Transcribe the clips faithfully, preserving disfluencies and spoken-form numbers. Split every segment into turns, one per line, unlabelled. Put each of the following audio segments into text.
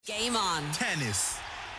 Game on.
Tennis.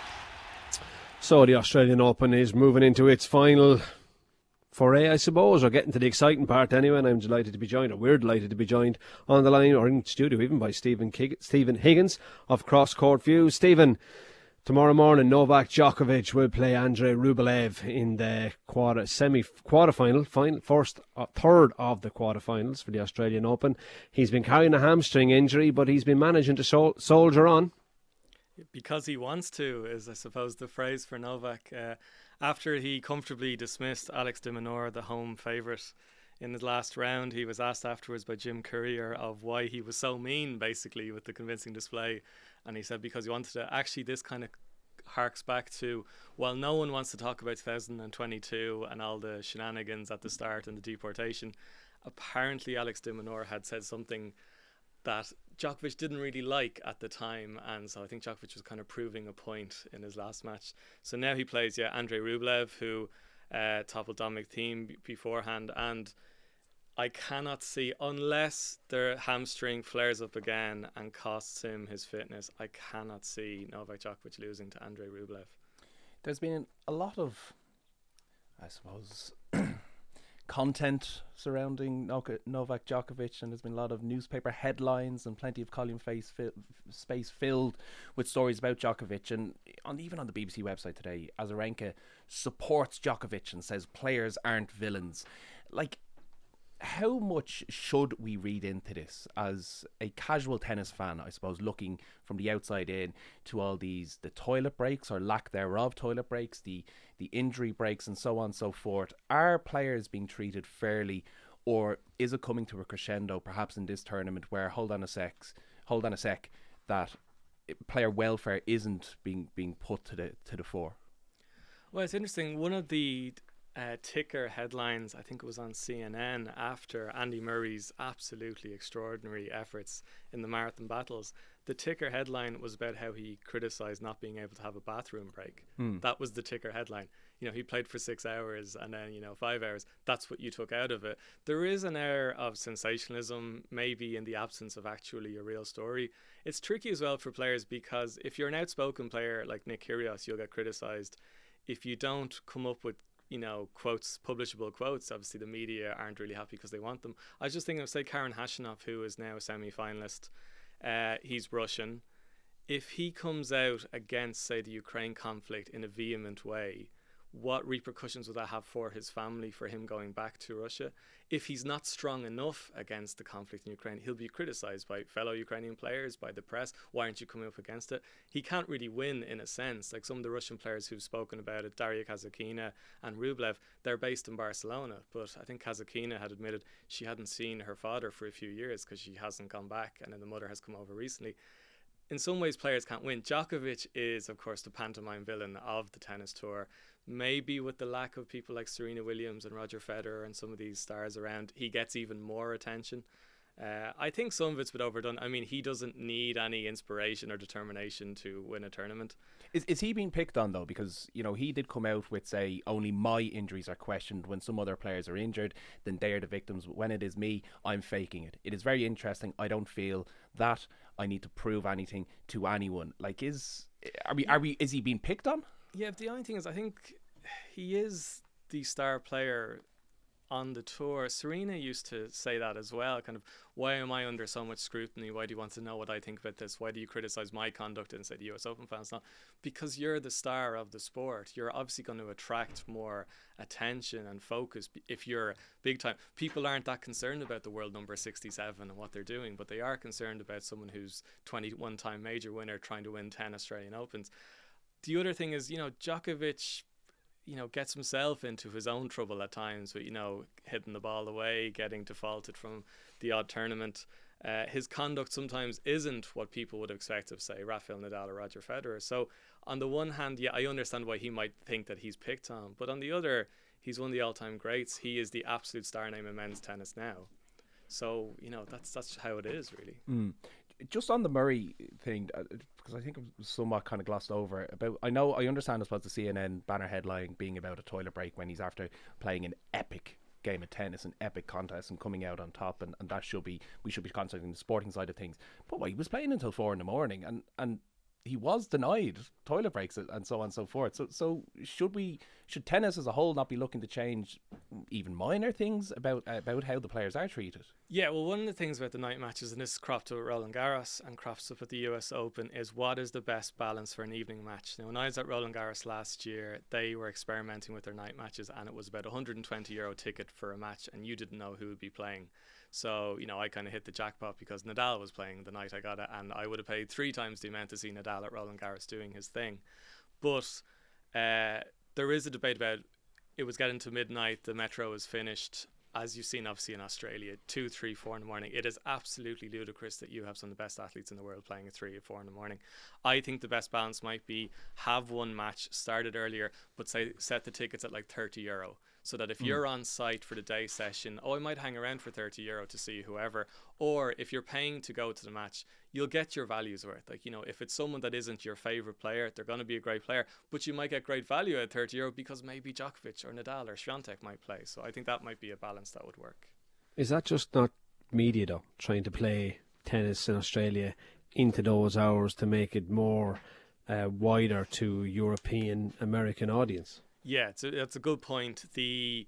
So the Australian Open is moving into its final foray, I suppose, or getting to the exciting part anyway, and I'm delighted to be joined, or we're delighted to be joined on the line, or in studio even, by Stephen, Kig- Stephen Higgins of Cross Court View. Stephen, tomorrow morning Novak Djokovic will play Andrei Rublev in the quarter, semi-quarterfinal, final, first, uh, third of the quarterfinals for the Australian Open. He's been carrying a hamstring injury, but he's been managing to sol- soldier on.
Because he wants to, is I suppose the phrase for Novak. Uh, after he comfortably dismissed Alex de Minaur, the home favourite, in the last round, he was asked afterwards by Jim Courier of why he was so mean, basically, with the convincing display. And he said because he wanted to, actually this kind of harks back to, while no one wants to talk about two thousand twenty-two and all the shenanigans at the start and the deportation, apparently Alex de Minaur had said something that Djokovic didn't really like at the time, and so I think Djokovic was kind of proving a point in his last match. So now he plays, yeah, Andrei Rublev, who uh, toppled Dominic Thiem b- beforehand, and I cannot see, unless their hamstring flares up again and costs him his fitness, I cannot see Novak Djokovic losing to Andrei Rublev.
There's been a lot of, I suppose, content surrounding Novak Djokovic, and there's been a lot of newspaper headlines and plenty of column face fi- space filled with stories about Djokovic. And on even on the B B C website today, Azarenka supports Djokovic and says players aren't villains. Like, how much should we read into this as a casual tennis fan, I suppose, looking from the outside in to all these, the toilet breaks or lack thereof toilet breaks, the, the injury breaks and so on and so forth? Are players being treated fairly, or is it coming to a crescendo perhaps in this tournament where, hold on a sec, hold on a sec, that player welfare isn't being being put to the to the fore?
Well, it's interesting. One of the Uh, ticker headlines, I think it was on C N N, after Andy Murray's absolutely extraordinary efforts in the marathon battles, the ticker headline was about how he criticised not being able to have a bathroom break. Mm. That was the ticker headline. You know, he played for six hours and then, you know, five hours. That's what you took out of it. There is an air of sensationalism, maybe in the absence of actually a real story. It's tricky as well for players, because if you're an outspoken player like Nick Kyrgios, you'll get criticised. If you don't come up with, you know, quotes, publishable quotes, obviously the media aren't really happy because they want them. I was just thinking of, say, Karen Khachanov, who is now a semi-finalist. Uh, he's Russian. If he comes out against, say, the Ukraine conflict in a vehement way, what repercussions would that have for his family, for him going back to Russia? If he's not strong enough against the conflict in Ukraine, he'll be criticised by fellow Ukrainian players, by the press. Why aren't you coming up against it? He can't really win, in a sense. Like some of the Russian players who've spoken about it, Daria Kasatkina and Rublev, they're based in Barcelona. But I think Kasatkina had admitted she hadn't seen her father for a few years because she hasn't gone back, and then the mother has come over recently. In some ways, players can't win. Djokovic is, of course, the pantomime villain of the tennis tour. Maybe with the lack of people like Serena Williams and Roger Federer and some of these stars around, he gets even more attention. Uh, I think some of it's been overdone. I mean, he doesn't need any inspiration or determination to win a tournament.
Is is he being picked on, though? Because, you know, he did come out with, say, only my injuries are questioned. When some other players are injured, then they are the victims. But when it is me, I'm faking it. It is very interesting. I don't feel that I need to prove anything to anyone. Like, is are we are we is he being picked on?
Yeah, the only thing is, I think he is the star player on the tour. Serena used to say that as well, kind of, why am I under so much scrutiny? Why do you want to know what I think about this? Why do you criticize my conduct? And say the U S Open fans, not because you're the star of the sport. You're obviously going to attract more attention and focus if you're big time. People aren't that concerned about the world number sixty-seven and what they're doing, but they are concerned about someone who's twenty-one time major winner trying to win ten Australian Opens. The other thing is, you know, Djokovic, you know, gets himself into his own trouble at times with, you know, hitting the ball away, getting defaulted from the odd tournament. Uh, his conduct sometimes isn't what people would expect of, say, Rafael Nadal or Roger Federer. So on the one hand, yeah, I understand why he might think that he's picked on. But on the other, he's one of the all-time greats. He is the absolute star name in men's tennis now. So, you know, that's that's how it is, really.
Mm. Just on the Murray thing, uh, because I think it was somewhat kind of glossed over. About, I know, I understand, I suppose, the C N N banner headline being about a toilet break when he's after playing an epic game of tennis, an epic contest, and coming out on top, and, and that should be, we should be concentrating on the sporting side of things. But well, he was playing until four in the morning, and, and he was denied toilet breaks and so on and so forth. So so should we should tennis as a whole not be looking to change even minor things about about how the players are treated?
Yeah, well, one of the things about the night matches, and this cropped up at Roland Garros and crops up at the U S Open, is what is the best balance for an evening match. Now, when I was at Roland Garros last year, they were experimenting with their night matches, and it was about a one hundred twenty euro ticket for a match, and you didn't know who would be playing. So, you know, I kind of hit the jackpot because Nadal was playing the night I got it, and I would have paid three times the amount to see Nadal at Roland Garros doing his thing. But uh, there is a debate about it was getting to midnight, the metro was finished. As you've seen, obviously, in Australia, two, three, four in the morning. It is absolutely ludicrous that you have some of the best athletes in the world playing at three or four in the morning. I think the best balance might be have one match started earlier, but say set the tickets at like thirty euro. So that if mm. you're on site for the day session, oh, I might hang around for thirty euro to see whoever. Or if you're paying to go to the match, you'll get your value's worth. Like, you know, if it's someone that isn't your favorite player, they're going to be a great player, but you might get great value at thirty euro because maybe Djokovic or Nadal or Swiatek might play. So I think that might be a balance that would work.
Is that just not media, though, trying to play tennis in Australia into those hours to make it more uh, wider to European American audience?
Yeah, it's a, that's a good point. The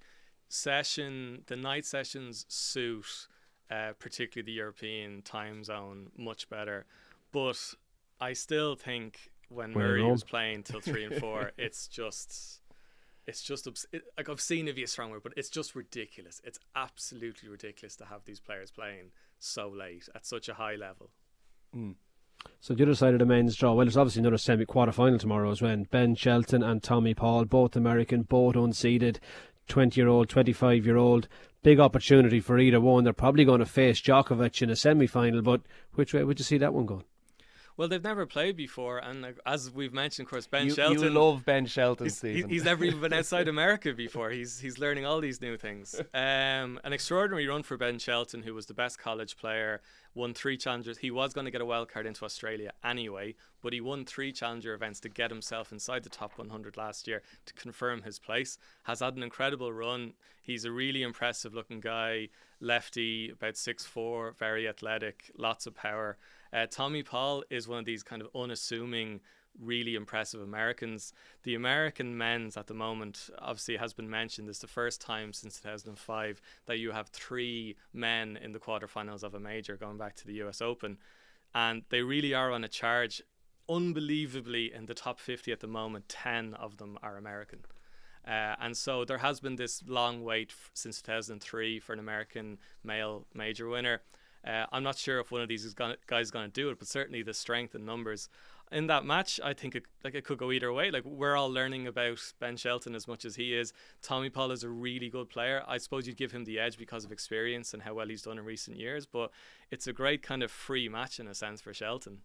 session, the night sessions suit uh, particularly the European time zone much better. But I still think when
Well,
Murray
no.
was playing till three and four, it's just, it's just obs- it, like obscene would be a strong word, but it's just ridiculous. It's absolutely ridiculous to have these players playing so late at such a high level.
Mm.
So the other side of the men's draw, well, there's obviously another semi-quarter-final tomorrow as well. Ben Shelton and Tommy Paul, both American, both unseeded, twenty-year-old, twenty-five-year-old. Big opportunity for either one. They're probably going to face Djokovic in a semi-final, but which way would you see that one going?
Well, they've never played before, and like, as we've mentioned, of course, Ben
you,
Shelton.
You love Ben Shelton,
he's,
Stephen.
He's never even been outside America before. He's he's learning all these new things. Um, an extraordinary run for Ben Shelton, who was the best college player, won three challengers. He was going to get a wild card into Australia anyway, but he won three challenger events to get himself inside the top one hundred last year to confirm his place. Has had an incredible run. He's a really impressive looking guy, lefty, about six foot four, very athletic, lots of power. Uh, Tommy Paul is one of these kind of unassuming, really impressive Americans. The American men's at the moment, obviously, has been mentioned. It's the first time since two thousand five that you have three men in the quarterfinals of a major, going back to the U S Open. And they really are on a charge. Unbelievably, in the top fifty at the moment, ten of them are American. Uh, and so there has been this long wait f- since two thousand three for an American male major winner. Uh, I'm not sure if one of these is gonna, guys is going to do it, but certainly the strength and numbers in that match, I think it, like it could go either way. Like, we're all learning about Ben Shelton as much as he is. Tommy Paul is a really good player. I suppose you'd give him the edge because of experience and how well he's done in recent years, but it's a great kind of free match in a sense for Shelton.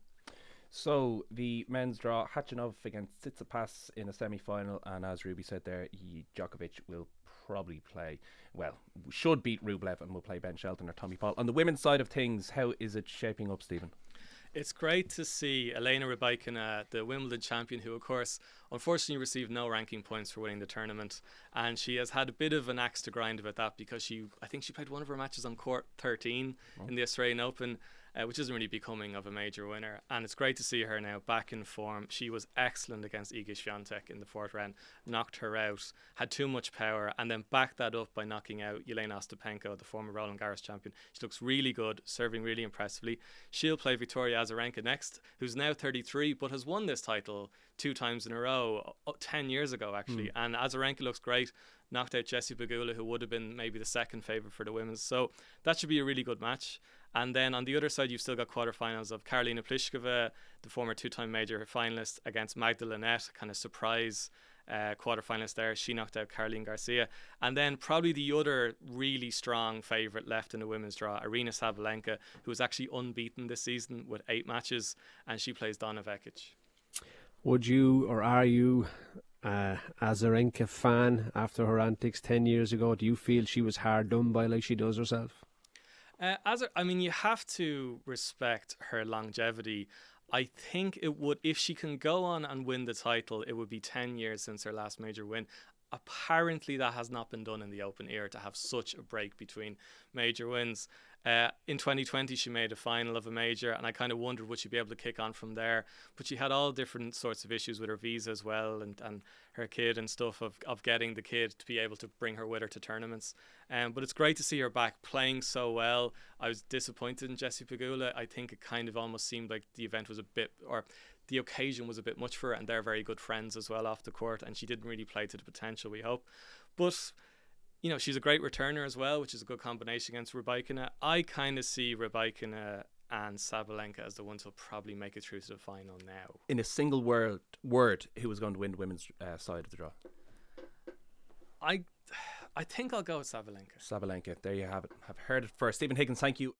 So the men's draw, Khachanov against Tsitsipas in a semi-final, and as Ruby said there, he, Djokovic will probably play, well, should beat Rublev and will play Ben Shelton or Tommy Paul. On the women's side of things, how is it shaping up, Stephen?
It's great to see Elena Rybakina, the Wimbledon champion, who of course unfortunately received no ranking points for winning the tournament, and she has had a bit of an axe to grind about that because she I think she played one of her matches on court thirteen oh. in the Australian Open, uh, which isn't really becoming of a major winner, and it's great to see her now back in form. She was excellent against Iga Swiatek in the fourth round, knocked her out, had too much power, and then backed that up by knocking out Yelena Ostapenko, the former Roland Garros champion. She looks really good, serving really impressively. She'll play Victoria Azarenka next, who's now thirty-three but has won this title two times in a row, ten years ago actually, mm. and Azarenka looks great. Knocked out Jessie Pegula, who would have been maybe the second favourite for the women's. So that should be a really good match. And then on the other side, you've still got quarterfinals of Karolina Pliskova, the former two-time major finalist, against Magda Linette, kind of surprise uh, quarterfinalist there. She knocked out Caroline Garcia. And then probably the other really strong favourite left in the women's draw, Arina Sabalenka, who is actually unbeaten this season with eight matches, and she plays Donna Vekic.
Would you, or are you, uh, Azarenka fan after her antics ten years ago? Do you feel she was hard done by like she does herself?
Uh, as a, I mean, you have to respect her longevity. I think it would, if she can go on and win the title, it would be ten years since her last major win. Apparently that has not been done in the Open era, to have such a break between major wins. Uh, in twenty twenty, she made a final of a major, and I kind of wondered would she be able to kick on from there. But she had all different sorts of issues with her visa as well, and, and her kid and stuff of, of getting the kid to be able to bring her with her to tournaments. Um, but it's great to see her back playing so well. I was disappointed in Jessie Pegula. I think it kind of almost seemed like the event was a bit, or the occasion was a bit much for her, and they're very good friends as well off the court, and she didn't really play to the potential we hope. But you know, she's a great returner as well, which is a good combination against Rybakina. I kind of see Rybakina and Sabalenka as the ones who'll probably make it through to the final now.
In a single word, word, who was going to win the women's uh, side of the draw?
I, I think I'll go with Sabalenka.
Sabalenka. There you have it. Have heard it first. Stephen Higgins, thank you.